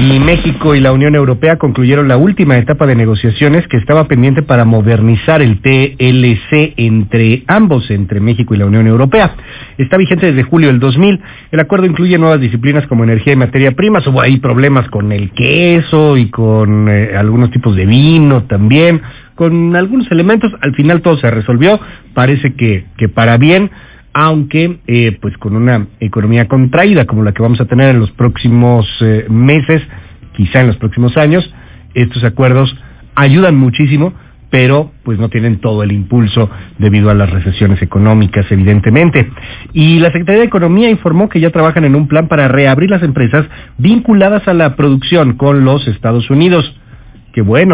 Y México y la Unión Europea concluyeron la última etapa de negociaciones que estaba pendiente para modernizar el TLC entre ambos, entre México y la Unión Europea. Está vigente desde julio del 2000. El acuerdo incluye nuevas disciplinas como energía y materia prima. Hubo ahí problemas con el queso y con algunos tipos de vino también, con algunos elementos. Al final todo se resolvió, parece que para bien, aunque pues con una economía contraída como la que vamos a tener en los próximos meses, quizá en los próximos años. Estos acuerdos ayudan muchísimo, pero pues no tienen todo el impulso debido a las recesiones económicas, evidentemente. Y la Secretaría de Economía informó que ya trabajan en un plan para reabrir las empresas vinculadas a la producción con los Estados Unidos. Qué bueno.